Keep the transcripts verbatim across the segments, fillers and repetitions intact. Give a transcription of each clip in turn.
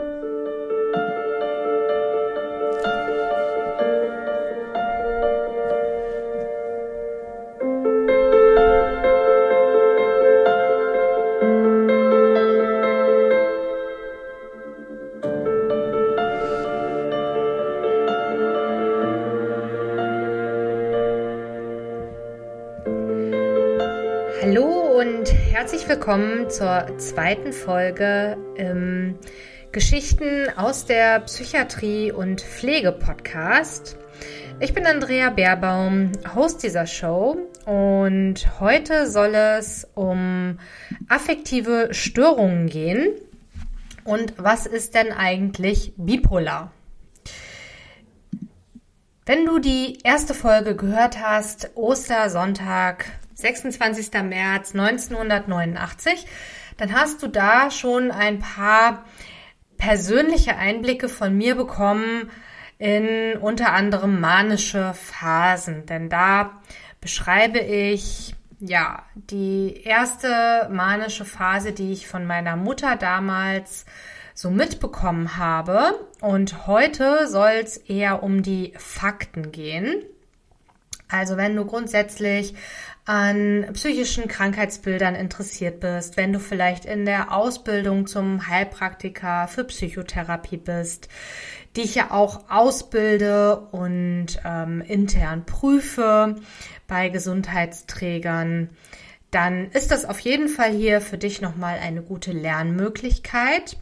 Hallo und herzlich willkommen zur zweiten Folge im Geschichten aus der Psychiatrie und Pflege Podcast. Ich bin Andrea Beerbaum, Host dieser Show, und heute soll es um affektive Störungen gehen. Und was ist denn eigentlich bipolar? Wenn du die erste Folge gehört hast, Ostersonntag, sechsundzwanzigster März neunzehnhundertneunundachtzig, dann hast du da schon ein paar persönliche Einblicke von mir bekommen in unter anderem manische Phasen. Denn da beschreibe ich ja die erste manische Phase, die ich von meiner Mutter damals so mitbekommen habe. Und heute soll es eher um die Fakten gehen. Also wenn du grundsätzlich an psychischen Krankheitsbildern interessiert bist, wenn du vielleicht in der Ausbildung zum Heilpraktiker für Psychotherapie bist, die ich ja auch ausbilde und ähm, intern prüfe bei Gesundheitsträgern, dann ist das auf jeden Fall hier für dich nochmal eine gute Lernmöglichkeit.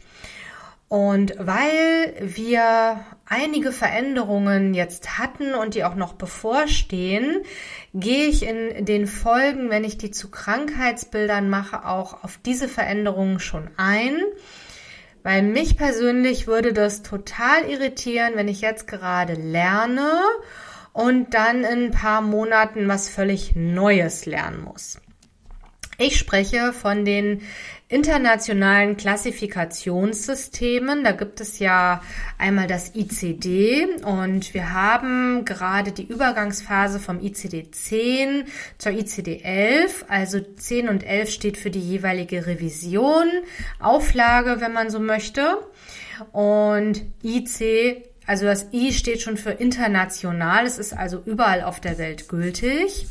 Und weil wir einige Veränderungen jetzt hatten und die auch noch bevorstehen, gehe ich in den Folgen, wenn ich die zu Krankheitsbildern mache, auch auf diese Veränderungen schon ein. Weil mich persönlich würde das total irritieren, wenn ich jetzt gerade lerne und dann in ein paar Monaten was völlig Neues lernen muss. Ich spreche von den internationalen Klassifikationssystemen. Da gibt es ja einmal das I C D und wir haben gerade die Übergangsphase vom I C D zehn zur I C D elf. Also zehn und elf steht für die jeweilige Revision, Auflage, wenn man so möchte. Und I C, also das I steht schon für international. Es ist also überall auf der Welt gültig.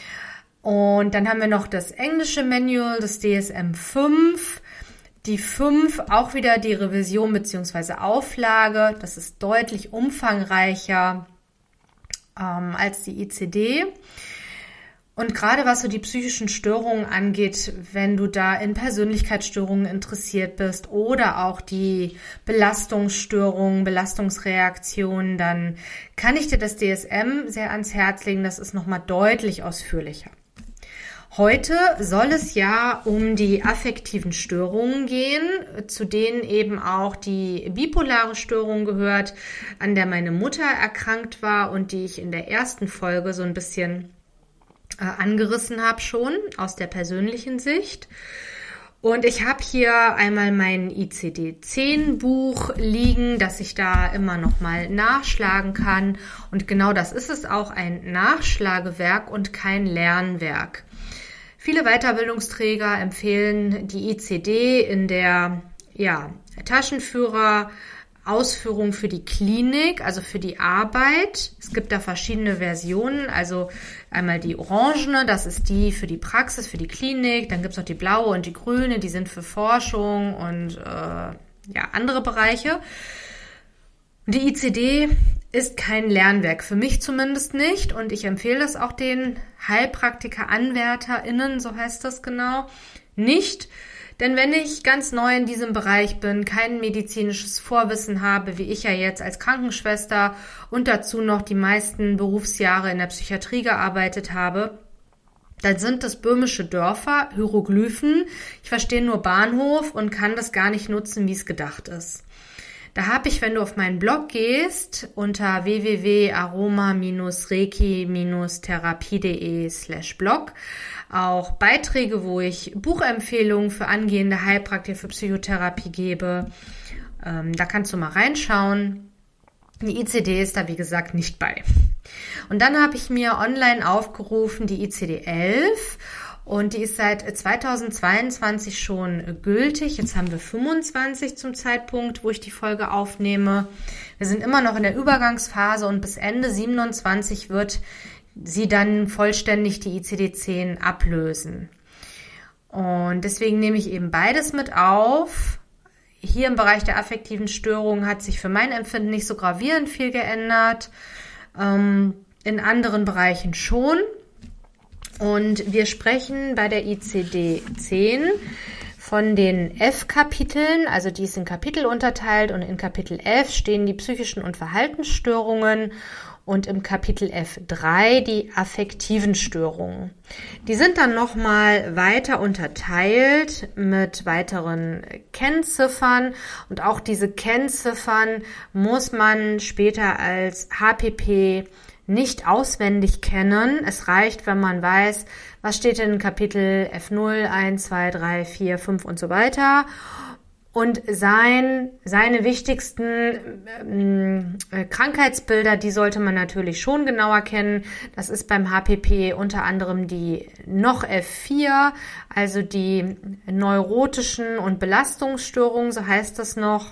Und dann haben wir noch das englische Manual, das D S M fünf, die fünf, auch wieder die Revision bzw. Auflage. Das ist deutlich umfangreicher ähm, als die I C D. Und gerade was so die psychischen Störungen angeht, wenn du da in Persönlichkeitsstörungen interessiert bist oder auch die Belastungsstörungen, Belastungsreaktionen, dann kann ich dir das D S M sehr ans Herz legen. Das ist nochmal deutlich ausführlicher. Heute soll es ja um die affektiven Störungen gehen, zu denen eben auch die bipolare Störung gehört, an der meine Mutter erkrankt war und die ich in der ersten Folge so ein bisschen äh, angerissen habe schon aus der persönlichen Sicht. Und ich habe hier einmal mein I C D zehn Buch liegen, das ich da immer noch mal nachschlagen kann. Und genau das ist es auch, ein Nachschlagewerk und kein Lernwerk. Viele Weiterbildungsträger empfehlen die I C D in der ja, Taschenführer-Ausführung für die Klinik, also für die Arbeit. Es gibt da verschiedene Versionen, also einmal die orangene, das ist die für die Praxis, für die Klinik. Dann gibt es noch die blaue und die grüne, die sind für Forschung und äh, ja, andere Bereiche. Und die I C D ist kein Lernwerk, für mich zumindest nicht, und ich empfehle das auch den Heilpraktiker-AnwärterInnen, so heißt das genau, nicht. Denn wenn ich ganz neu in diesem Bereich bin, kein medizinisches Vorwissen habe, wie ich ja jetzt als Krankenschwester und dazu noch die meisten Berufsjahre in der Psychiatrie gearbeitet habe, dann sind das böhmische Dörfer, Hieroglyphen. Ich verstehe nur Bahnhof und kann das gar nicht nutzen, wie es gedacht ist. Da habe ich, wenn du auf meinen Blog gehst, unter w w w punkt aroma reiki therapie punkt de slash blog, auch Beiträge, wo ich Buchempfehlungen für angehende Heilpraktiker für Psychotherapie gebe. Ähm, da kannst du mal reinschauen. Die I C D ist da, wie gesagt, nicht bei. Und dann habe ich mir online aufgerufen die I C D elf. und die ist seit zweitausendzweiundzwanzig schon gültig. Jetzt haben wir fünfundzwanzig zum Zeitpunkt, wo ich die Folge aufnehme. Wir sind immer noch in der Übergangsphase und bis Ende siebenundzwanzig wird sie dann vollständig die I C D zehn ablösen. Und deswegen nehme ich eben beides mit auf. Hier im Bereich der affektiven Störungen hat sich für mein Empfinden nicht so gravierend viel geändert. Ähm, in anderen Bereichen schon. Und wir sprechen bei der I C D zehn von den F-Kapiteln, also die ist in Kapitel unterteilt und in Kapitel F stehen die psychischen und Verhaltensstörungen und im Kapitel F drei die affektiven Störungen. Die sind dann nochmal weiter unterteilt mit weiteren Kennziffern und auch diese Kennziffern muss man später als H P P nicht auswendig kennen. Es reicht, wenn man weiß, was steht in Kapitel F null, eins, zwei, drei, vier, fünf und so weiter. Und sein, seine wichtigsten äh, Krankheitsbilder, die sollte man natürlich schon genauer kennen. Das ist beim H P P unter anderem die noch F vier, also die neurotischen und Belastungsstörungen, so heißt das noch.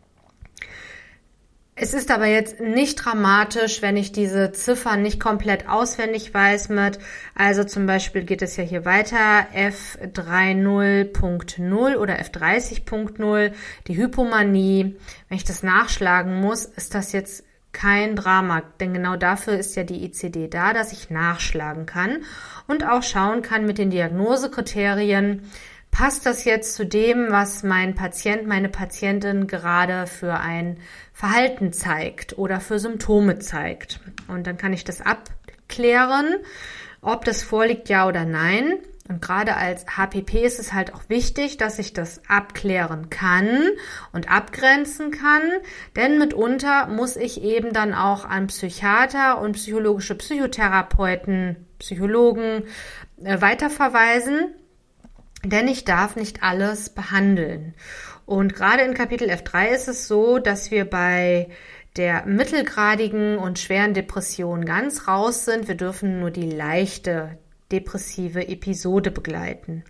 Es ist aber jetzt nicht dramatisch, wenn ich diese Ziffern nicht komplett auswendig weiß mit, also zum Beispiel geht es ja hier weiter, F dreißig Punkt null oder F dreißig Punkt null, die Hypomanie. Wenn ich das nachschlagen muss, ist das jetzt kein Drama, denn genau dafür ist ja die I C D da, dass ich nachschlagen kann und auch schauen kann mit den Diagnosekriterien, passt das jetzt zu dem, was mein Patient, meine Patientin gerade für ein Verhalten zeigt oder für Symptome zeigt? Und dann kann ich das abklären, ob das vorliegt, ja oder nein. Und gerade als H P P ist es halt auch wichtig, dass ich das abklären kann und abgrenzen kann, denn mitunter muss ich eben dann auch an Psychiater und psychologische Psychotherapeuten, Psychologen äh, weiterverweisen. Denn ich darf nicht alles behandeln. Und gerade in Kapitel F drei ist es so, dass wir bei der mittelgradigen und schweren Depression ganz raus sind. Wir dürfen nur die leichte depressive Episode begleiten.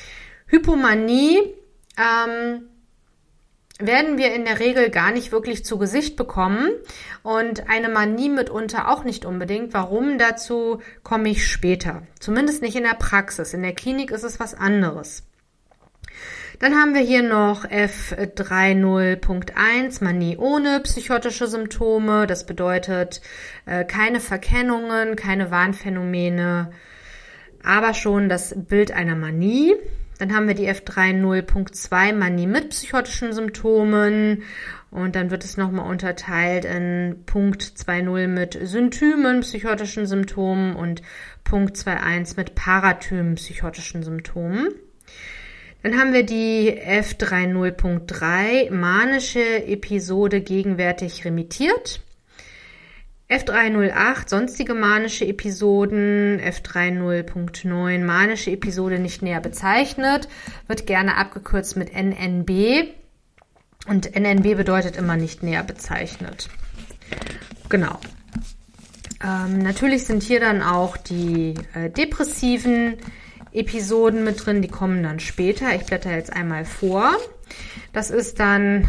Hypomanie ähm, werden wir in der Regel gar nicht wirklich zu Gesicht bekommen und eine Manie mitunter auch nicht unbedingt. Warum? Dazu komme ich später. Zumindest nicht in der Praxis. In der Klinik ist es was anderes. Dann haben wir hier noch F dreißig Punkt eins, Manie ohne psychotische Symptome. Das bedeutet äh, keine Verkennungen, keine Wahnphänomene, aber schon das Bild einer Manie. Dann haben wir die F dreißig Punkt zwei, Manie mit psychotischen Symptomen. Und dann wird es nochmal unterteilt in Punkt zwanzig mit Symptomen, psychotischen Symptomen und Punkt einundzwanzig mit Parathymen, psychotischen Symptomen. Dann haben wir die F dreißig Punkt drei, manische Episode gegenwärtig remittiert. F dreihundertacht, sonstige manische Episoden, F dreißig Punkt neun, manische Episode nicht näher bezeichnet, wird gerne abgekürzt mit N N B und N N B bedeutet immer nicht näher bezeichnet. Genau. Ähm, natürlich sind hier dann auch die äh, depressiven Episoden mit drin, die kommen dann später. Ich blätter jetzt einmal vor. Das ist dann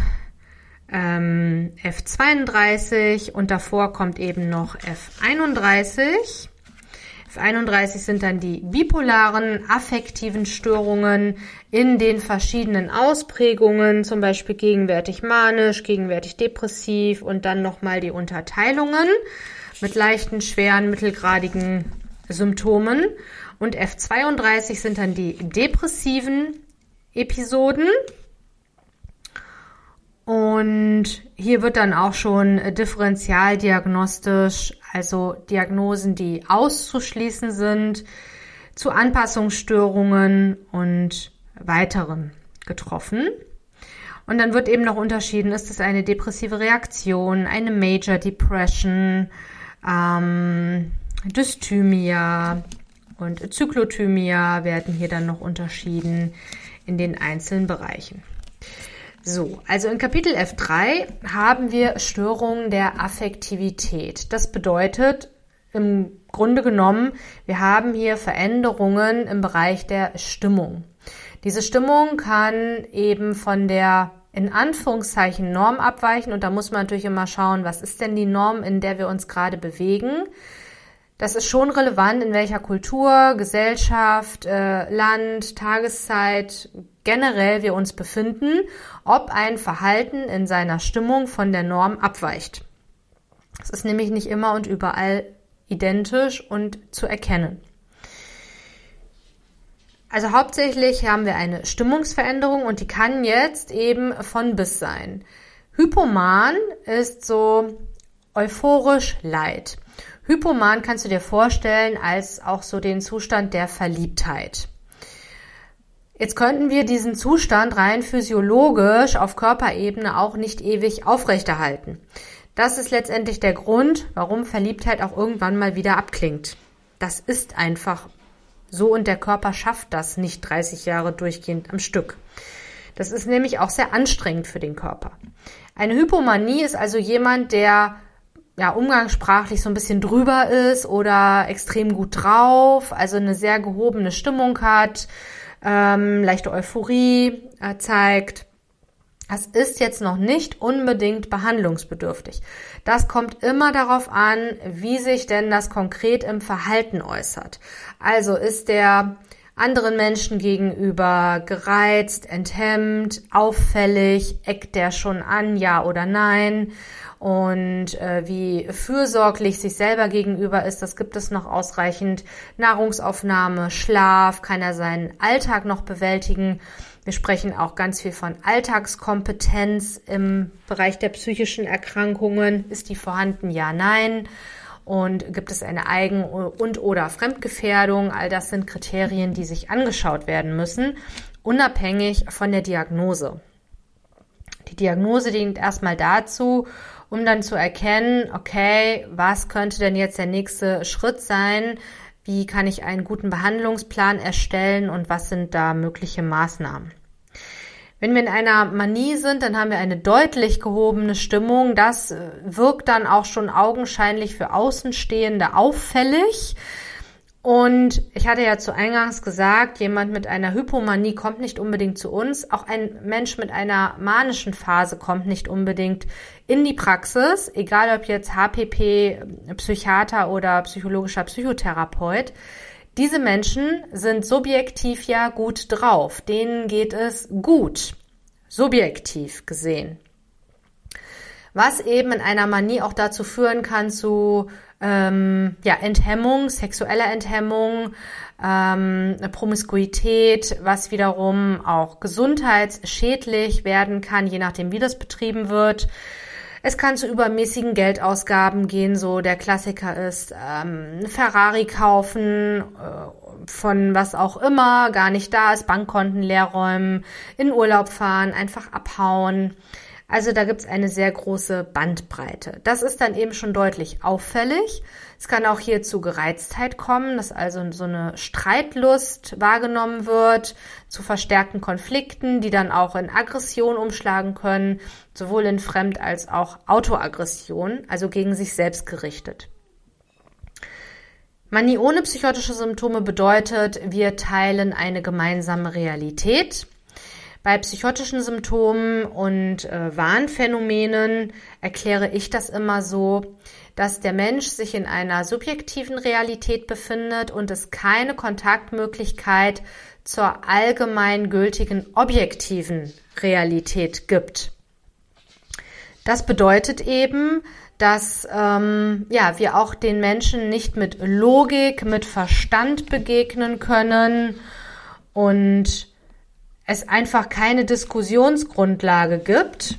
Ähm, F zweiunddreißig und davor kommt eben noch F einunddreißig. F einunddreißig sind dann die bipolaren affektiven Störungen in den verschiedenen Ausprägungen, zum Beispiel gegenwärtig manisch, gegenwärtig depressiv und dann nochmal die Unterteilungen mit leichten, schweren, mittelgradigen Symptomen. Und F zweiunddreißig sind dann die depressiven Episoden. Und hier wird dann auch schon differentialdiagnostisch, also Diagnosen, die auszuschließen sind, zu Anpassungsstörungen und weiteren getroffen. Und dann wird eben noch unterschieden, ist es eine depressive Reaktion, eine Major Depression, ähm, Dysthymia und Zyklothymia werden hier dann noch unterschieden in den einzelnen Bereichen. So, also in Kapitel F drei haben wir Störungen der Affektivität. Das bedeutet im Grunde genommen, wir haben hier Veränderungen im Bereich der Stimmung. Diese Stimmung kann eben von der in Anführungszeichen Norm abweichen und da muss man natürlich immer schauen, was ist denn die Norm, in der wir uns gerade bewegen. Das ist schon relevant, in welcher Kultur, Gesellschaft, äh, Land, Tageszeit generell wir uns befinden, ob ein Verhalten in seiner Stimmung von der Norm abweicht. Es ist nämlich nicht immer und überall identisch und zu erkennen. Also hauptsächlich haben wir eine Stimmungsveränderung und die kann jetzt eben von bis sein. Hypoman ist so euphorisch light. Hypoman kannst du dir vorstellen als auch so den Zustand der Verliebtheit. Jetzt könnten wir diesen Zustand rein physiologisch auf Körperebene auch nicht ewig aufrechterhalten. Das ist letztendlich der Grund, warum Verliebtheit auch irgendwann mal wieder abklingt. Das ist einfach so und der Körper schafft das nicht dreißig Jahre durchgehend am Stück. Das ist nämlich auch sehr anstrengend für den Körper. Eine Hypomanie ist also jemand, der ja umgangssprachlich so ein bisschen drüber ist oder extrem gut drauf, also eine sehr gehobene Stimmung hat, ähm, leichte Euphorie äh, zeigt. Das ist jetzt noch nicht unbedingt behandlungsbedürftig. Das kommt immer darauf an, wie sich denn das konkret im Verhalten äußert. Also ist der anderen Menschen gegenüber gereizt, enthemmt, auffällig, eckt der schon an, ja oder nein? Und äh, wie fürsorglich sich selber gegenüber ist, das gibt es noch ausreichend. Nahrungsaufnahme, Schlaf, kann er seinen Alltag noch bewältigen? Wir sprechen auch ganz viel von Alltagskompetenz im Bereich der psychischen Erkrankungen. Ist die vorhanden? Ja, nein. Und gibt es eine Eigen- und oder Fremdgefährdung? All das sind Kriterien, die sich angeschaut werden müssen, unabhängig von der Diagnose. Die Diagnose dient erstmal dazu, um dann zu erkennen, okay, was könnte denn jetzt der nächste Schritt sein? Wie kann ich einen guten Behandlungsplan erstellen und was sind da mögliche Maßnahmen? Wenn wir in einer Manie sind, dann haben wir eine deutlich gehobene Stimmung. Das wirkt dann auch schon augenscheinlich für Außenstehende auffällig. Und ich hatte ja zu Eingangs gesagt, jemand mit einer Hypomanie kommt nicht unbedingt zu uns. Auch ein Mensch mit einer manischen Phase kommt nicht unbedingt in die Praxis, egal ob jetzt H P P, Psychiater oder psychologischer Psychotherapeut. Diese Menschen sind subjektiv ja gut drauf. Denen geht es gut, subjektiv gesehen. Was eben in einer Manie auch dazu führen kann zu ähm, ja, Enthemmung, sexueller Enthemmung, ähm, Promiskuität, was wiederum auch gesundheitsschädlich werden kann, je nachdem wie das betrieben wird. Es kann zu übermäßigen Geldausgaben gehen, so der Klassiker ist ähm, Ferrari kaufen, äh, von was auch immer, gar nicht da ist, Bankkonten leerräumen, in Urlaub fahren, einfach abhauen. Also da gibt's eine sehr große Bandbreite. Das ist dann eben schon deutlich auffällig. Es kann auch hier zu Gereiztheit kommen, dass also so eine Streitlust wahrgenommen wird, zu verstärkten Konflikten, die dann auch in Aggression umschlagen können, sowohl in Fremd- als auch Autoaggression, also gegen sich selbst gerichtet. Manie ohne psychotische Symptome bedeutet, wir teilen eine gemeinsame Realität. Bei psychotischen Symptomen und äh, Wahnphänomenen erkläre ich das immer so, dass der Mensch sich in einer subjektiven Realität befindet und es keine Kontaktmöglichkeit zur allgemeingültigen objektiven Realität gibt. Das bedeutet eben, dass ähm, ja, wir auch den Menschen nicht mit Logik, mit Verstand begegnen können und es einfach keine Diskussionsgrundlage gibt,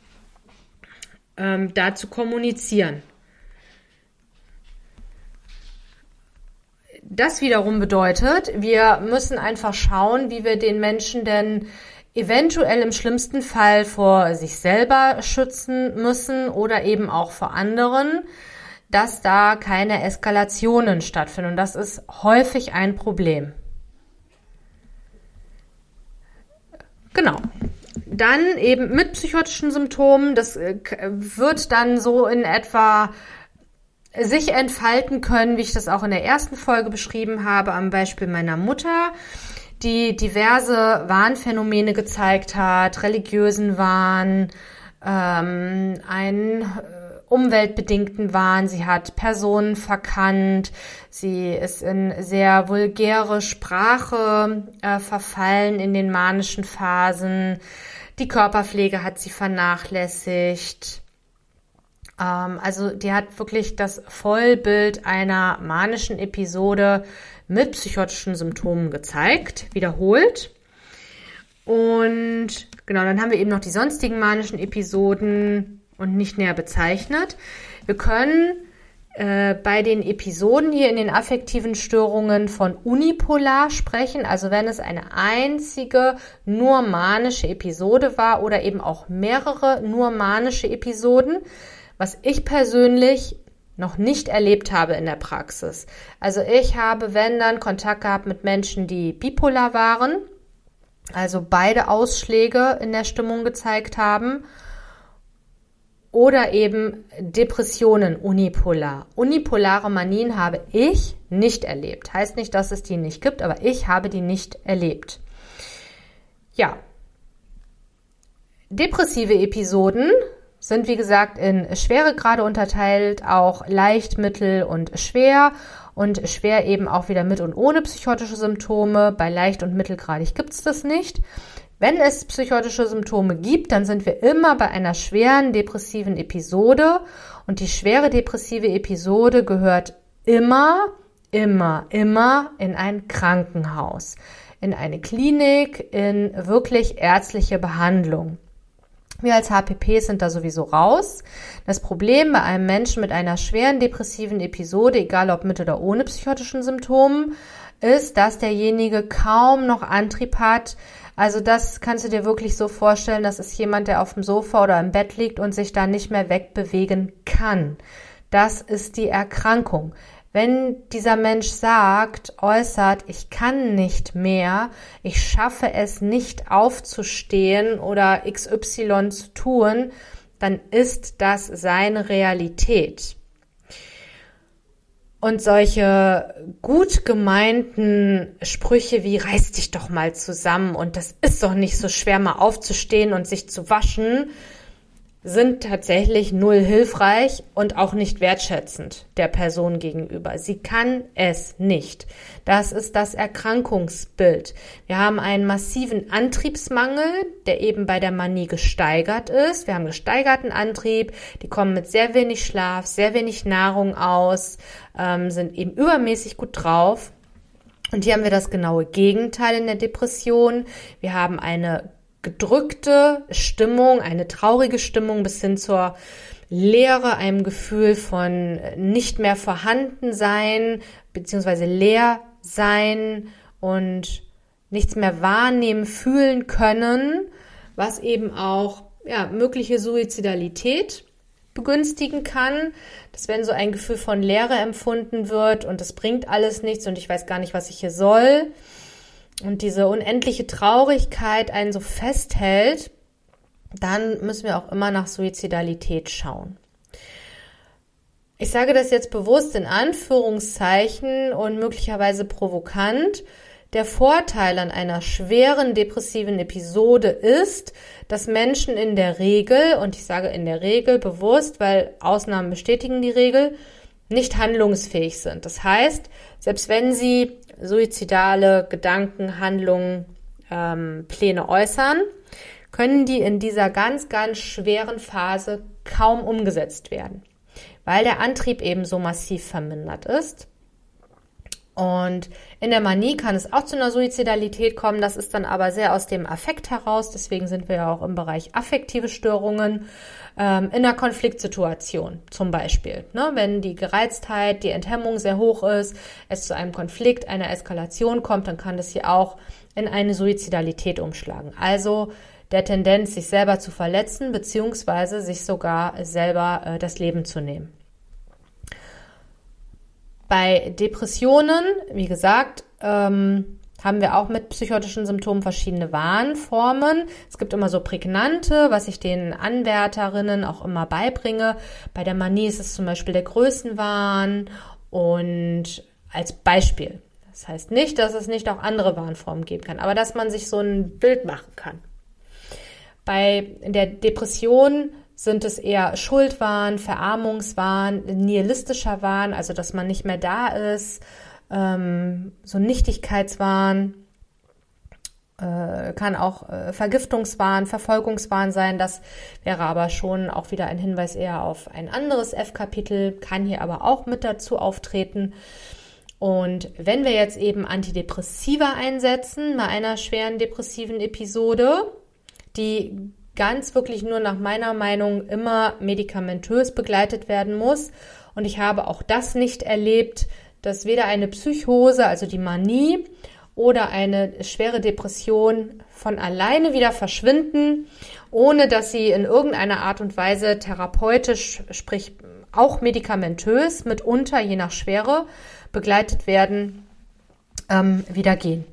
ähm, da zu kommunizieren. Das wiederum bedeutet, wir müssen einfach schauen, wie wir den Menschen denn eventuell im schlimmsten Fall vor sich selber schützen müssen oder eben auch vor anderen, dass da keine Eskalationen stattfinden. Und das ist häufig ein Problem. Genau. Dann eben mit psychotischen Symptomen, das wird dann so in etwa sich entfalten können, wie ich das auch in der ersten Folge beschrieben habe, am Beispiel meiner Mutter, die diverse Wahnphänomene gezeigt hat, religiösen Wahn, ähm, einen umweltbedingten Wahn, sie hat Personen verkannt, sie ist in sehr vulgäre Sprache äh, verfallen in den manischen Phasen, die Körperpflege hat sie vernachlässigt. Ähm, also die hat wirklich das Vollbild einer manischen Episode mit psychotischen Symptomen gezeigt, wiederholt. Und genau, dann haben wir eben noch die sonstigen manischen Episoden und nicht näher bezeichnet. Wir können äh, bei den Episoden hier in den affektiven Störungen von unipolar sprechen, also wenn es eine einzige nur manische Episode war oder eben auch mehrere nur manische Episoden, was ich persönlich noch nicht erlebt habe in der Praxis. Also ich habe, wenn dann, Kontakt gehabt mit Menschen, die bipolar waren, also beide Ausschläge in der Stimmung gezeigt haben, oder eben Depressionen unipolar. Unipolare Manien habe ich nicht erlebt. Heißt nicht, dass es die nicht gibt, aber ich habe die nicht erlebt. Ja. Depressive Episoden sind, wie gesagt, in Schweregrade unterteilt, auch leicht, mittel und schwer. Und schwer eben auch wieder mit und ohne psychotische Symptome. Bei leicht und mittelgradig gibt es das nicht. Wenn es psychotische Symptome gibt, dann sind wir immer bei einer schweren depressiven Episode. Und die schwere depressive Episode gehört immer, immer, immer in ein Krankenhaus, in eine Klinik, in wirklich ärztliche Behandlung. Wir als H P P sind da sowieso raus. Das Problem bei einem Menschen mit einer schweren depressiven Episode, egal ob mit oder ohne psychotischen Symptomen, ist, dass derjenige kaum noch Antrieb hat. Also das kannst du dir wirklich so vorstellen, das ist jemand, der auf dem Sofa oder im Bett liegt und sich da nicht mehr wegbewegen kann. Das ist die Erkrankung. Wenn dieser Mensch sagt, äußert, ich kann nicht mehr, ich schaffe es nicht aufzustehen oder X Y zu tun, dann ist das seine Realität. Und solche gut gemeinten Sprüche wie reiß dich doch mal zusammen und das ist doch nicht so schwer, mal aufzustehen und sich zu waschen, sind tatsächlich null hilfreich und auch nicht wertschätzend der Person gegenüber. Sie kann es nicht. Das ist das Erkrankungsbild. Wir haben einen massiven Antriebsmangel, der eben bei der Manie gesteigert ist. Wir haben gesteigerten Antrieb, die kommen mit sehr wenig Schlaf, sehr wenig Nahrung aus, ähm, sind eben übermäßig gut drauf. Und hier haben wir das genaue Gegenteil in der Depression. Wir haben eine gedrückte Stimmung, eine traurige Stimmung bis hin zur Leere, einem Gefühl von nicht mehr vorhanden sein, beziehungsweise leer sein und nichts mehr wahrnehmen, fühlen können, was eben auch ja, mögliche Suizidalität begünstigen kann, dass wenn so ein Gefühl von Leere empfunden wird und das bringt alles nichts und ich weiß gar nicht, was ich hier soll, und diese unendliche Traurigkeit einen so festhält, dann müssen wir auch immer nach Suizidalität schauen. Ich sage das jetzt bewusst in Anführungszeichen und möglicherweise provokant. Der Vorteil an einer schweren depressiven Episode ist, dass Menschen in der Regel, und ich sage in der Regel bewusst, weil Ausnahmen bestätigen die Regel, nicht handlungsfähig sind. Das heißt, selbst wenn sie suizidale Gedanken, Handlungen, ähm, Pläne äußern, können die in dieser ganz, ganz schweren Phase kaum umgesetzt werden, weil der Antrieb eben so massiv vermindert ist. Und in der Manie kann es auch zu einer Suizidalität kommen, das ist dann aber sehr aus dem Affekt heraus, deswegen sind wir ja auch im Bereich affektive Störungen, ähm, in einer Konfliktsituation zum Beispiel. Ne? Wenn die Gereiztheit, die Enthemmung sehr hoch ist, es zu einem Konflikt, einer Eskalation kommt, dann kann das hier auch in eine Suizidalität umschlagen. Also der Tendenz, sich selber zu verletzen, beziehungsweise sich sogar selber äh, das Leben zu nehmen. Bei Depressionen, wie gesagt, ähm, haben wir auch mit psychotischen Symptomen verschiedene Wahnformen. Es gibt immer so prägnante, was ich den Anwärterinnen auch immer beibringe. Bei der Manie ist es zum Beispiel der Größenwahn und als Beispiel. Das heißt nicht, dass es nicht auch andere Wahnformen geben kann, aber dass man sich so ein Bild machen kann. Bei der Depression sind es eher Schuldwahn, Verarmungswahn, nihilistischer Wahn, also dass man nicht mehr da ist, ähm, so Nichtigkeitswahn, äh, kann auch äh, Vergiftungswahn, Verfolgungswahn sein. Das wäre aber schon auch wieder ein Hinweis eher auf ein anderes F-Kapitel, kann hier aber auch mit dazu auftreten. Und wenn wir jetzt eben Antidepressiva einsetzen bei einer schweren depressiven Episode, die ganz wirklich nur nach meiner Meinung immer medikamentös begleitet werden muss. Und ich habe auch das nicht erlebt, dass weder eine Psychose, also die Manie, oder eine schwere Depression von alleine wieder verschwinden, ohne dass sie in irgendeiner Art und Weise therapeutisch, sprich auch medikamentös, mitunter je nach Schwere, begleitet werden, ähm, wieder gehen.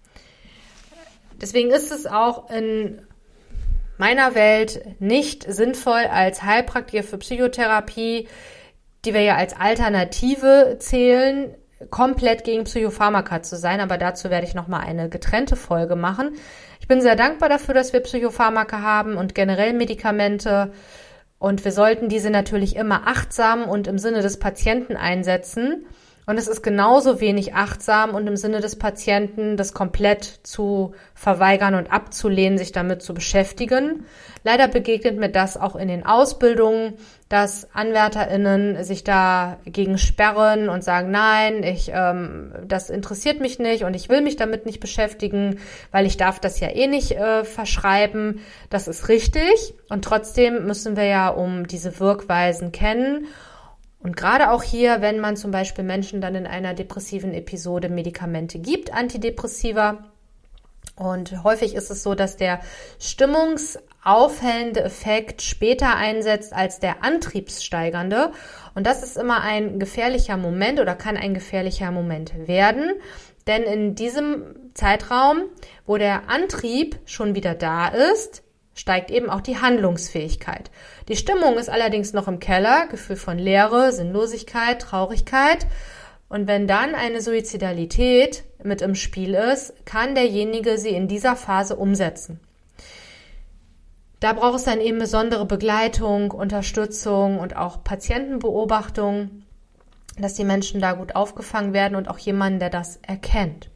Deswegen ist es auch in meiner Welt nicht sinnvoll, als Heilpraktiker für Psychotherapie, die wir ja als Alternative zählen, komplett gegen Psychopharmaka zu sein. Aber dazu werde ich nochmal eine getrennte Folge machen. Ich bin sehr dankbar dafür, dass wir Psychopharmaka haben und generell Medikamente. Und wir sollten diese natürlich immer achtsam und im Sinne des Patienten einsetzen. Und es ist genauso wenig achtsam und im Sinne des Patienten, das komplett zu verweigern und abzulehnen, sich damit zu beschäftigen. Leider begegnet mir das auch in den Ausbildungen, dass AnwärterInnen sich dagegen sperren und sagen, nein, ich, ähm, das interessiert mich nicht und ich will mich damit nicht beschäftigen, weil ich darf das ja eh nicht äh, verschreiben. Das ist richtig und trotzdem müssen wir ja um diese Wirkweisen kennen. Und gerade auch hier, wenn man zum Beispiel Menschen dann in einer depressiven Episode Medikamente gibt, Antidepressiva, und häufig ist es so, dass der stimmungsaufhellende Effekt später einsetzt als der antriebssteigernde. Und das ist immer ein gefährlicher Moment oder kann ein gefährlicher Moment werden. Denn in diesem Zeitraum, wo der Antrieb schon wieder da ist, steigt eben auch die Handlungsfähigkeit. Die Stimmung ist allerdings noch im Keller, Gefühl von Leere, Sinnlosigkeit, Traurigkeit. Und wenn dann eine Suizidalität mit im Spiel ist, kann derjenige sie in dieser Phase umsetzen. Da braucht es dann eben besondere Begleitung, Unterstützung und auch Patientenbeobachtung, dass die Menschen da gut aufgefangen werden und auch jemanden, der das erkennt.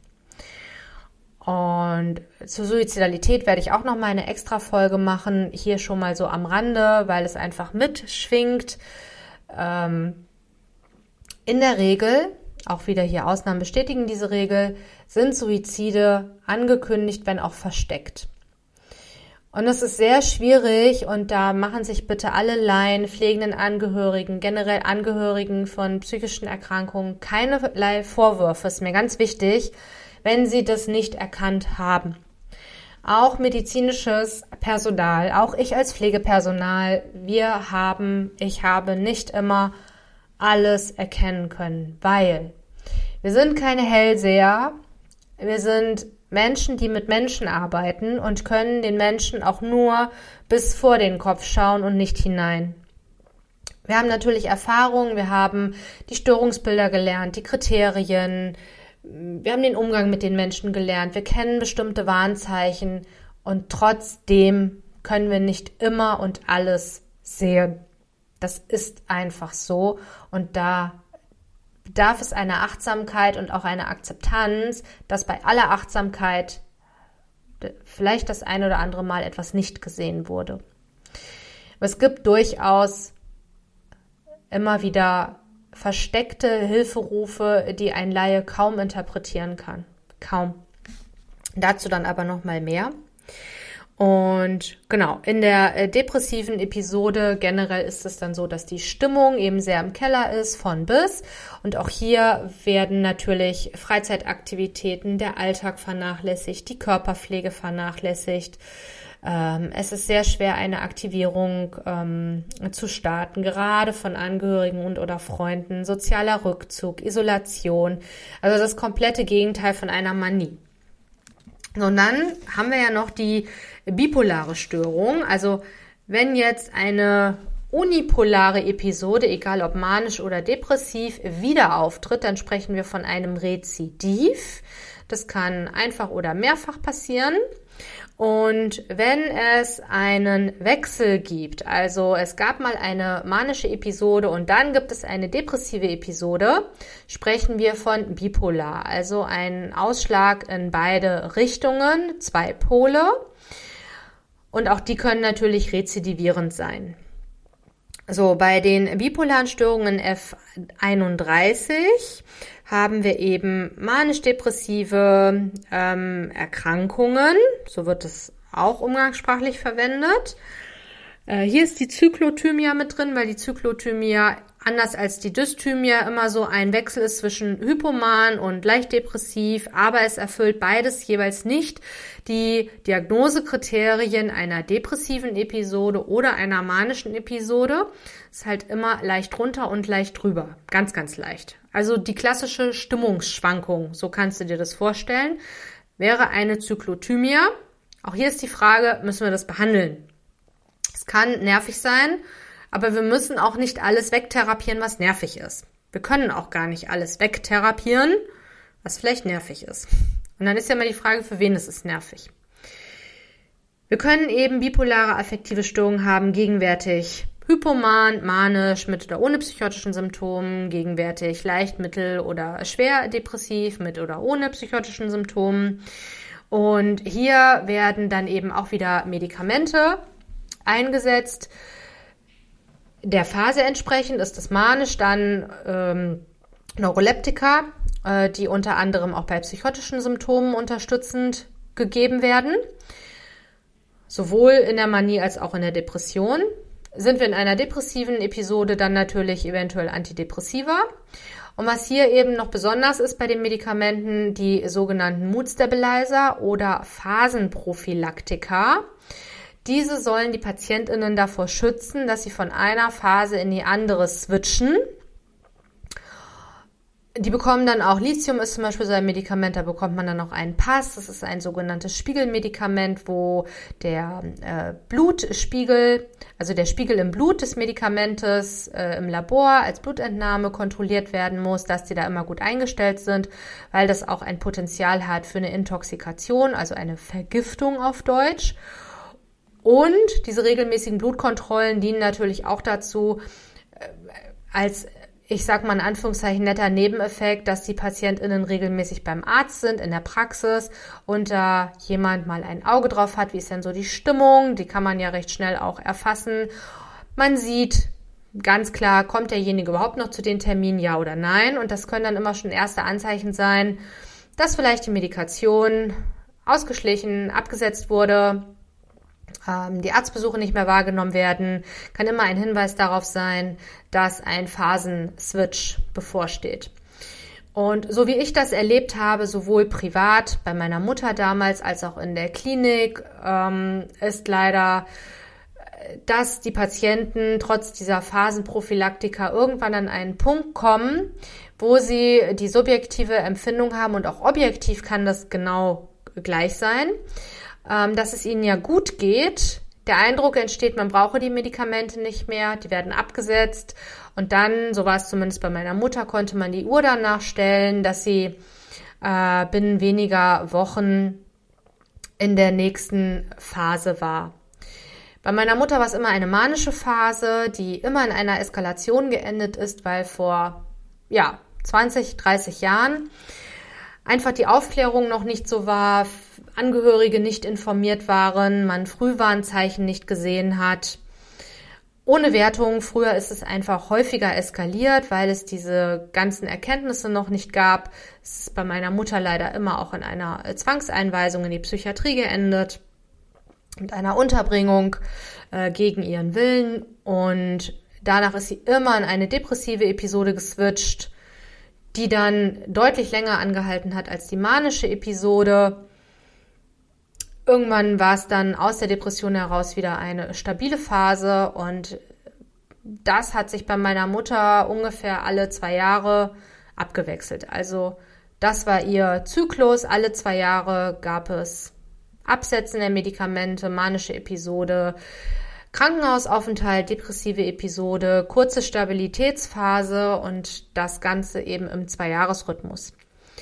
Und zur Suizidalität werde ich auch noch mal eine extra Folge machen, hier schon mal so am Rande, weil es einfach mitschwingt. Ähm, in der Regel, auch wieder hier Ausnahmen bestätigen diese Regel, sind Suizide angekündigt, wenn auch versteckt. Und das ist sehr schwierig und da machen sich bitte alle Laien, pflegenden Angehörigen, generell Angehörigen von psychischen Erkrankungen keinerlei Vorwürfe, ist mir ganz wichtig, wenn sie das nicht erkannt haben. Auch medizinisches Personal, auch ich als Pflegepersonal, wir haben, ich habe nicht immer alles erkennen können, weil wir sind keine Hellseher, wir sind Menschen, die mit Menschen arbeiten und können den Menschen auch nur bis vor den Kopf schauen und nicht hinein. Wir haben natürlich Erfahrungen, wir haben die Störungsbilder gelernt, die Kriterien, wir haben den Umgang mit den Menschen gelernt, wir kennen bestimmte Warnzeichen und trotzdem können wir nicht immer und alles sehen. Das ist einfach so und da bedarf es einer Achtsamkeit und auch einer Akzeptanz, dass bei aller Achtsamkeit vielleicht das ein oder andere Mal etwas nicht gesehen wurde. Aber es gibt durchaus immer wieder versteckte Hilferufe, die ein Laie kaum interpretieren kann. Kaum. Dazu dann aber noch mal mehr. Und genau, in der äh, depressiven Episode generell ist es dann so, dass die Stimmung eben sehr im Keller ist, von bis. Und auch hier werden natürlich Freizeitaktivitäten, der Alltag vernachlässigt, die Körperpflege vernachlässigt. Ähm, es ist sehr schwer, eine Aktivierung ähm, zu starten, gerade von Angehörigen und oder Freunden, sozialer Rückzug, Isolation, also das komplette Gegenteil von einer Manie. Und dann haben wir ja noch die bipolare Störung. Also wenn jetzt eine unipolare Episode, egal ob manisch oder depressiv, wieder auftritt, dann sprechen wir von einem Rezidiv. Das kann einfach oder mehrfach passieren. Und wenn es einen Wechsel gibt, also es gab mal eine manische Episode und dann gibt es eine depressive Episode, sprechen wir von bipolar, also ein Ausschlag in beide Richtungen, zwei Pole. Und auch die können natürlich rezidivierend sein. So, bei den bipolaren Störungen F einunddreißig haben wir eben manisch-depressive ähm, Erkrankungen, so wird es auch umgangssprachlich verwendet. Äh, hier ist die Zyklothymia mit drin, weil die Zyklothymia anders als die Dysthymia immer so ein Wechsel ist zwischen hypoman und leicht depressiv, aber es erfüllt beides jeweils nicht die Diagnosekriterien einer depressiven Episode oder einer manischen Episode. Ist halt immer leicht runter und leicht drüber, ganz, ganz leicht. Also die klassische Stimmungsschwankung, so kannst du dir das vorstellen, wäre eine Zyklothymia. Auch hier ist die Frage, müssen wir das behandeln? Es kann nervig sein, aber wir müssen auch nicht alles wegtherapieren, was nervig ist. Wir können auch gar nicht alles wegtherapieren, was vielleicht nervig ist. Und dann ist ja immer die Frage, für wen ist es nervig? Wir können eben bipolare affektive Störungen haben, gegenwärtig hypoman, manisch, mit oder ohne psychotischen Symptomen, gegenwärtig leicht, mittel oder schwer depressiv, mit oder ohne psychotischen Symptomen. Und hier werden dann eben auch wieder Medikamente eingesetzt. Der Phase entsprechend ist das manisch, dann ähm, Neuroleptika, äh, die unter anderem auch bei psychotischen Symptomen unterstützend gegeben werden, sowohl in der Manie als auch in der Depression. Sind wir in einer depressiven Episode, dann natürlich eventuell Antidepressiva. Und was hier eben noch besonders ist bei den Medikamenten, die sogenannten Mood Stabilizer oder Phasenprophylaktika. Diese sollen die PatientInnen davor schützen, dass sie von einer Phase in die andere switchen. Die bekommen dann auch, Lithium ist zum Beispiel so ein Medikament, da bekommt man dann auch einen Pass. Das ist ein sogenanntes Spiegelmedikament, wo der äh, Blutspiegel, also der Spiegel im Blut des Medikamentes äh, im Labor als Blutentnahme kontrolliert werden muss, dass die da immer gut eingestellt sind, weil das auch ein Potenzial hat für eine Intoxikation, also eine Vergiftung auf Deutsch. Und diese regelmäßigen Blutkontrollen dienen natürlich auch dazu, äh, als, ich sag mal in Anführungszeichen, netter Nebeneffekt, dass die PatientInnen regelmäßig beim Arzt sind, in der Praxis und da jemand mal ein Auge drauf hat, wie ist denn so die Stimmung, die kann man ja recht schnell auch erfassen. Man sieht ganz klar, kommt derjenige überhaupt noch zu den Terminen, ja oder nein, und das können dann immer schon erste Anzeichen sein, dass vielleicht die Medikation ausgeschlichen, abgesetzt wurde, die Arztbesuche nicht mehr wahrgenommen werden, kann immer ein Hinweis darauf sein, dass ein Phasenswitch bevorsteht. Und so wie ich das erlebt habe, sowohl privat bei meiner Mutter damals als auch in der Klinik, ähm, ist leider, dass die Patienten trotz dieser Phasenprophylaktika irgendwann an einen Punkt kommen, wo sie die subjektive Empfindung haben und auch objektiv kann das genau gleich sein, dass es ihnen ja gut geht. Der Eindruck entsteht, man brauche die Medikamente nicht mehr, die werden abgesetzt und dann, so war es zumindest bei meiner Mutter, konnte man die Uhr danach stellen, dass sie äh, binnen weniger Wochen in der nächsten Phase war. Bei meiner Mutter war es immer eine manische Phase, die immer in einer Eskalation geendet ist, weil vor ja, zwanzig, dreißig Jahren einfach die Aufklärung noch nicht so war, Angehörige nicht informiert waren, man Frühwarnzeichen nicht gesehen hat. Ohne Wertung, früher ist es einfach häufiger eskaliert, weil es diese ganzen Erkenntnisse noch nicht gab. Es ist bei meiner Mutter leider immer auch in einer Zwangseinweisung in die Psychiatrie geendet, mit einer Unterbringung äh, gegen ihren Willen. Und danach ist sie immer in eine depressive Episode geswitcht, die dann deutlich länger angehalten hat als die manische Episode. Irgendwann war es dann aus der Depression heraus wieder eine stabile Phase und das hat sich bei meiner Mutter ungefähr alle zwei Jahre abgewechselt. Also Das war ihr Zyklus. Alle zwei Jahre gab es Absetzen der Medikamente, manische Episode, Krankenhausaufenthalt, depressive Episode, kurze Stabilitätsphase und das Ganze eben im Zwei-Jahres-Rhythmus.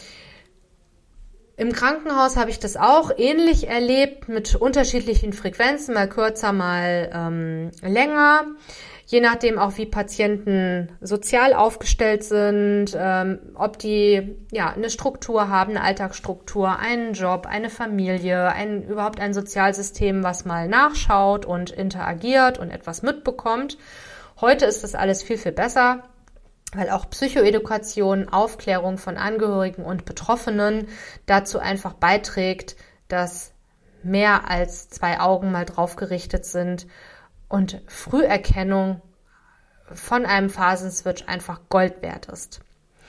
Im Krankenhaus habe ich das auch ähnlich erlebt, mit unterschiedlichen Frequenzen, mal kürzer, mal ähm, länger. Je nachdem auch, wie Patienten sozial aufgestellt sind, ähm, ob die ja eine Struktur haben, eine Alltagsstruktur, einen Job, eine Familie, ein, überhaupt ein Sozialsystem, was mal nachschaut und interagiert und etwas mitbekommt. Heute ist das alles viel, viel besser, weil auch Psychoedukation, Aufklärung von Angehörigen und Betroffenen dazu einfach beiträgt, dass mehr als zwei Augen mal drauf gerichtet sind und Früherkennung von einem Phasenswitch einfach Gold wert ist.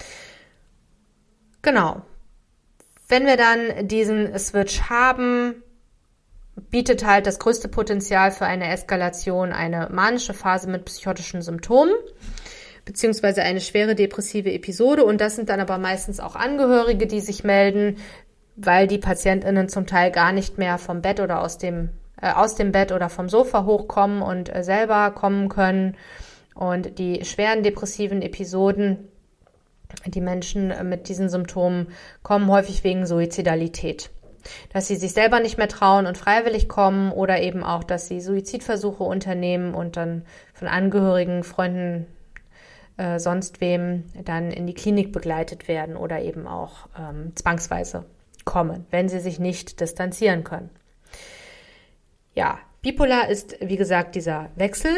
Genau. Wenn wir dann diesen Switch haben, bietet halt das größte Potenzial für eine Eskalation eine manische Phase mit psychotischen Symptomen, beziehungsweise eine schwere depressive Episode. Und das sind dann aber meistens auch Angehörige, die sich melden, weil die PatientInnen zum Teil gar nicht mehr vom Bett oder aus dem aus dem Bett oder vom Sofa hochkommen und äh, selber kommen können. Und die schweren depressiven Episoden, die Menschen äh, mit diesen Symptomen kommen häufig wegen Suizidalität. Dass sie sich selber nicht mehr trauen und freiwillig kommen oder eben auch, dass sie Suizidversuche unternehmen und dann von Angehörigen, Freunden, äh, sonst wem dann in die Klinik begleitet werden oder eben auch ähm, zwangsweise kommen, wenn sie sich nicht distanzieren können. Ja, bipolar ist, wie gesagt, dieser Wechsel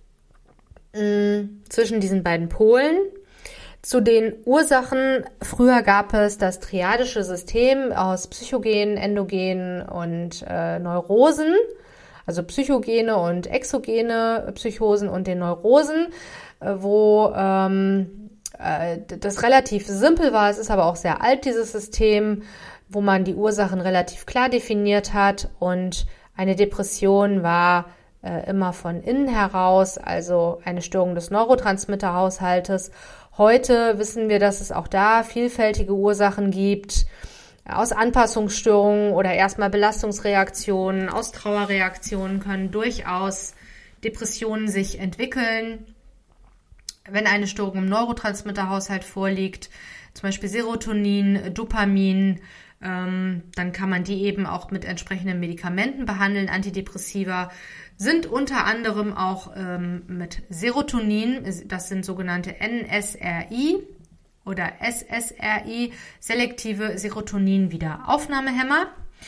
mh, zwischen diesen beiden Polen. Zu den Ursachen, früher gab es das triadische System aus Psychogenen, Endogenen und äh, Neurosen, also psychogene und exogene Psychosen und den Neurosen, äh, wo ähm, äh, das relativ simpel war. Es ist aber auch sehr alt, dieses System, wo man die Ursachen relativ klar definiert hat, und eine Depression war äh, immer von innen heraus, also eine Störung des Neurotransmitterhaushaltes. Heute wissen wir, dass es auch da vielfältige Ursachen gibt, aus Anpassungsstörungen oder erstmal Belastungsreaktionen, aus Trauerreaktionen können durchaus Depressionen sich entwickeln. Wenn eine Störung im Neurotransmitterhaushalt vorliegt, zum Beispiel Serotonin, Dopamin, ähm, dann kann man die eben auch mit entsprechenden Medikamenten behandeln. Antidepressiva sind unter anderem auch ähm, mit Serotonin, das sind sogenannte N S R I oder S S R I, selektive Serotonin-Wiederaufnahmehämmer.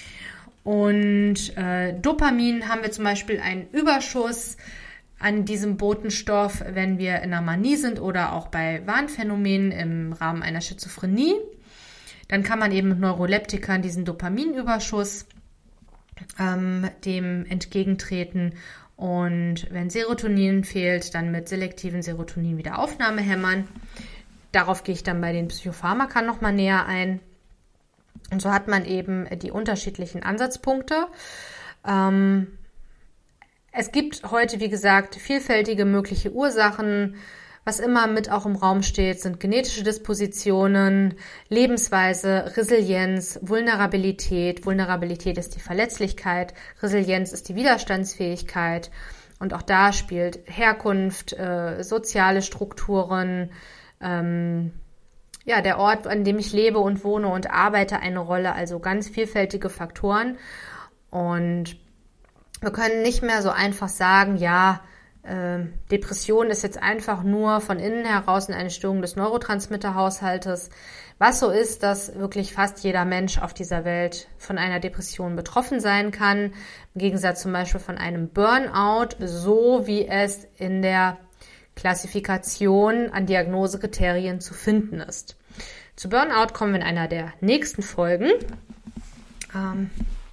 Und äh, Dopamin haben wir zum Beispiel einen Überschuss an diesem Botenstoff, wenn wir in einer Manie sind oder auch bei Wahnphänomenen im Rahmen einer Schizophrenie. Dann kann man eben mit Neuroleptikern diesen Dopaminüberschuss ähm, dem entgegentreten. Und wenn Serotonin fehlt, dann mit selektiven Serotonin-Wiederaufnahmehämmern. Darauf gehe ich dann bei den Psychopharmaka nochmal näher ein. Und so hat man eben die unterschiedlichen Ansatzpunkte. Ähm, es gibt heute, wie gesagt, vielfältige mögliche Ursachen. Was immer mit auch im Raum steht, sind genetische Dispositionen, Lebensweise, Resilienz, Vulnerabilität. Vulnerabilität ist die Verletzlichkeit, Resilienz ist die Widerstandsfähigkeit. Und auch da spielt Herkunft, äh, soziale Strukturen, ähm, ja, der Ort, an dem ich lebe und wohne und arbeite, eine Rolle. Also ganz vielfältige Faktoren. Und wir können nicht mehr so einfach sagen, ja, äh, Depression ist jetzt einfach nur von innen heraus eine Störung des Neurotransmitterhaushaltes. Was so ist, dass wirklich fast jeder Mensch auf dieser Welt von einer Depression betroffen sein kann. Im Gegensatz zum Beispiel von einem Burnout, so wie es in der Klassifikation an Diagnosekriterien zu finden ist. Zu Burnout kommen wir in einer der nächsten Folgen. Ähm,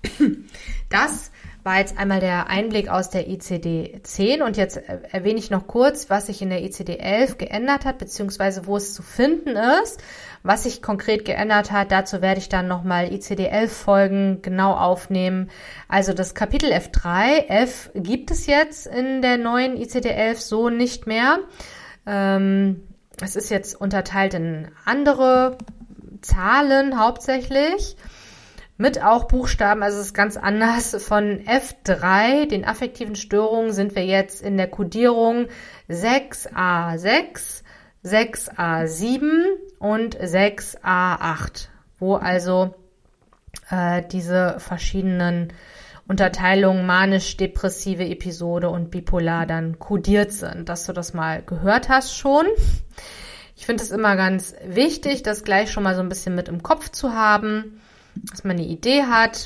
das war jetzt einmal der Einblick aus der I C D zehn und jetzt erwähne ich noch kurz, was sich in der I C D elf geändert hat, beziehungsweise wo es zu finden ist. Was sich konkret geändert hat, dazu werde ich dann nochmal I C D elf Folgen genau aufnehmen. Also das Kapitel F drei, F gibt es jetzt in der neuen I C D elf so nicht mehr. Ähm, es ist jetzt unterteilt in andere Zahlen hauptsächlich, mit auch Buchstaben, also es ist ganz anders. Von F drei, den affektiven Störungen, sind wir jetzt in der Kodierung sechs a sechs, sechs a sieben und sechs a acht, wo also äh, diese verschiedenen Unterteilungen manisch-depressive Episode und bipolar dann kodiert sind, dass du das mal gehört hast schon. Ich finde es immer ganz wichtig, das gleich schon mal so ein bisschen mit im Kopf zu haben, dass man eine Idee hat.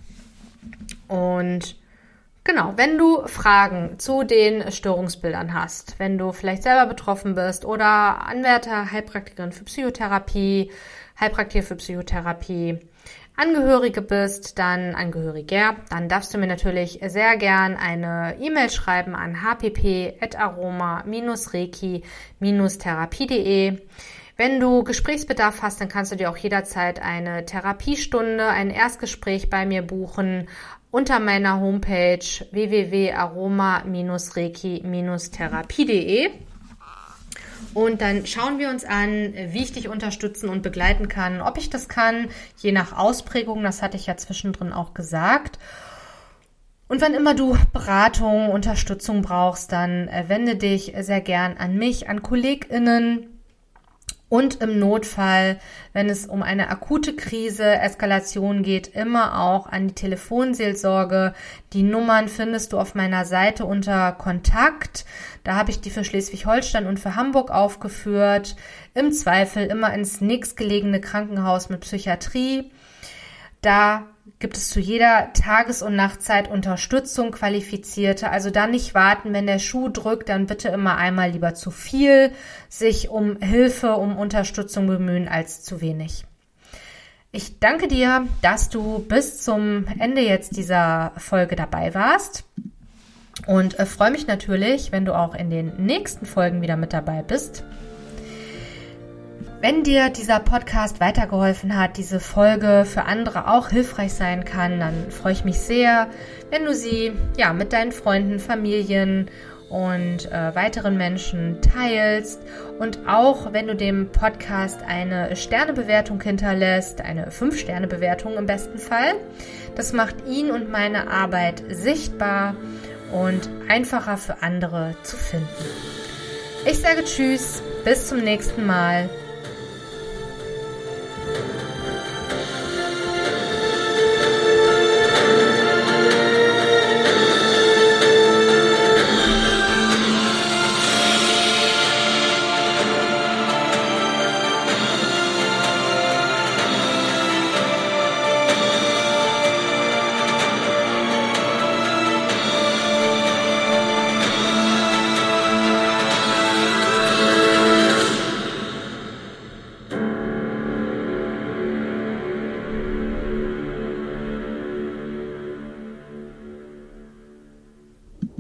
Und genau, wenn du Fragen zu den Störungsbildern hast, wenn du vielleicht selber betroffen bist oder Anwärter, Heilpraktikerin für Psychotherapie, Heilpraktiker für Psychotherapie, Angehörige bist, dann Angehöriger, dann darfst du mir natürlich sehr gern eine E-Mail schreiben an h p p at aroma dash reiki dash therapie punkt de. Wenn du Gesprächsbedarf hast, dann kannst du dir auch jederzeit eine Therapiestunde, ein Erstgespräch bei mir buchen unter meiner Homepage w w w punkt aroma dash reiki dash therapie punkt de. Und dann schauen wir uns an, wie ich dich unterstützen und begleiten kann, ob ich das kann, je nach Ausprägung, das hatte ich ja zwischendrin auch gesagt. Und wenn immer du Beratung, Unterstützung brauchst, dann wende dich sehr gern an mich, an KollegInnen. Und im Notfall, wenn es um eine akute Krise, Eskalation geht, immer auch an die Telefonseelsorge. Die Nummern findest du auf meiner Seite unter Kontakt. Da habe ich die für Schleswig-Holstein und für Hamburg aufgeführt. Im Zweifel immer ins nächstgelegene Krankenhaus mit Psychiatrie. Da gibt es zu jeder Tages- und Nachtzeit Unterstützung, qualifizierte. Also da nicht warten, wenn der Schuh drückt, dann bitte immer einmal lieber zu viel sich um Hilfe, um Unterstützung bemühen als zu wenig. Ich danke dir, dass du bis zum Ende jetzt dieser Folge dabei warst und äh, freue mich natürlich, wenn du auch in den nächsten Folgen wieder mit dabei bist. Wenn dir dieser Podcast weitergeholfen hat, diese Folge für andere auch hilfreich sein kann, dann freue ich mich sehr, wenn du sie ja mit deinen Freunden, Familien und äh, weiteren Menschen teilst und auch wenn du dem Podcast eine Sternebewertung hinterlässt, eine fünf Sterne Bewertung im besten Fall. Das macht ihn und meine Arbeit sichtbar und einfacher für andere zu finden. Ich sage Tschüss, bis zum nächsten Mal.